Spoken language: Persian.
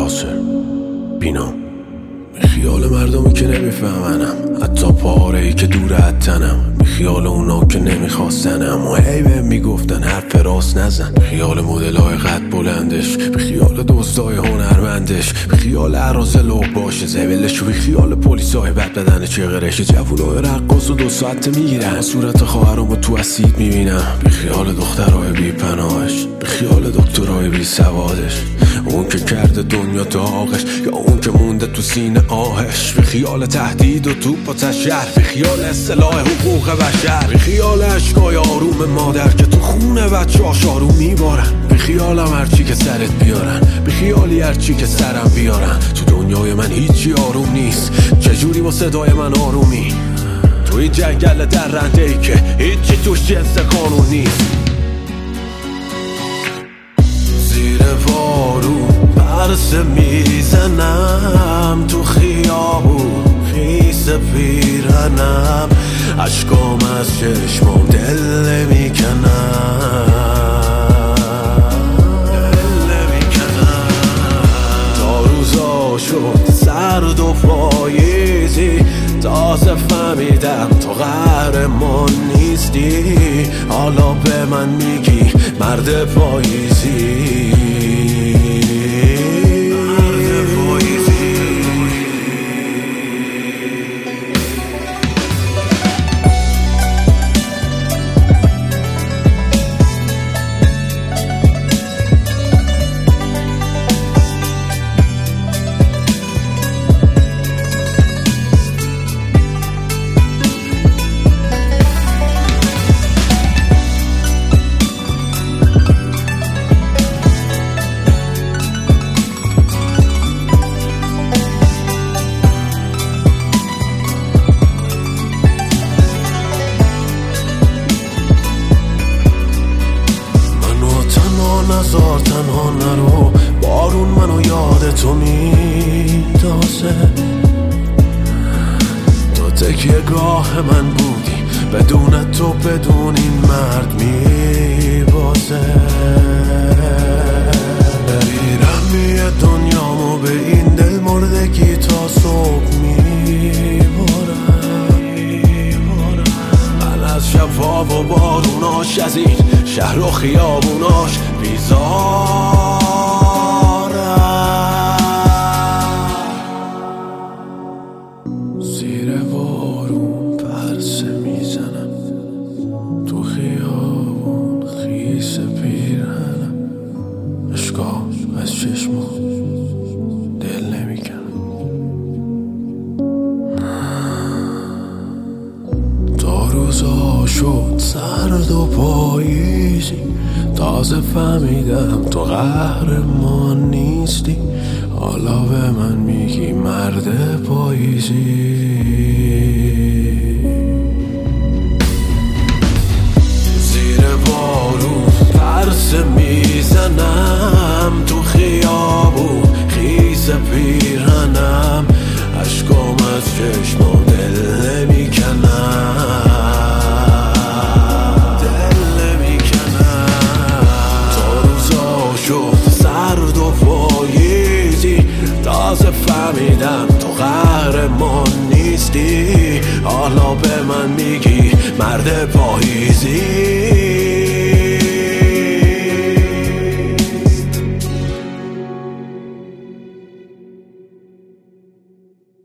ناصر بینام. خیال مردمی که نمیفهمنم، حتی پاره‌ای که دور از تنم، خیال اونا که نمیخواستنم و هی بهم میگفتن حرف راست نزن. خیال مدلای قد بلندش، به خیال دزدای هنرمندش، به خیال عراض لوح باشه زبلش، و به خیال پلیسای بد بدن چغرش. جوونای رقاص و 2 ساعت میگیرن، صورت خواهرامو تو اسید میبینم. به خیال دخترای بی پناهش، به خیال دکترای بی سوادش، اون که کرده دنیا داغش یا اون که مونده تو سینه آهش. به خیال تهدید و توپ و تشر، به خیال اصلاح حقوق بشر، به خیال اشکای آروم مادر که تو خونه بچه‌هاش آروم میبارن. به خیالم هرچی که سرت بیارن، به خیالی هرچی که سرم بیارن. تو دنیای من هیچی آروم نیست، چجوری با صدای من آرومی؟ توی جنگل درنده ای که هیچی توش جنس قانون نیست. زیر بارون پرسه میزنم، تو خیابون خیس پیرنم، اشکام از چشمام دل نمیکنم. تا روزا شد سرد و پاییزی، تازه فهمیدم تو قهرمان نیستی. حالا به من میگی مرد پاییزی. نزار تنها نرو، بارون منو یاد تو میندازه. تو تکیه گاه من بودی، بدون تو بدون این مرد میبازه. میرم دنیامو به این دل مردگی تا صبح میبارم. من از شفا و باروناش، از این شهر و خیابوناش بیزارم. زیر بارون پرسه میزنم، تو خیابون خیس پیرهنم، اشکام از چشمام دل نمیکنم. تا روزا شد سرد و پاییزی، تازه فهمیدم تو قهرمان نیستی. حالا به من میگی مرد پاییزی. زیر بارون پرسه میزنم، تو خیابون خیس پیرهنم، اشکام از چشمام دل نمیکنم. سرد و پاییزی، تازه فهمیدم تو قهرمان نیستی. حالا به من میگی مرد پاییزی.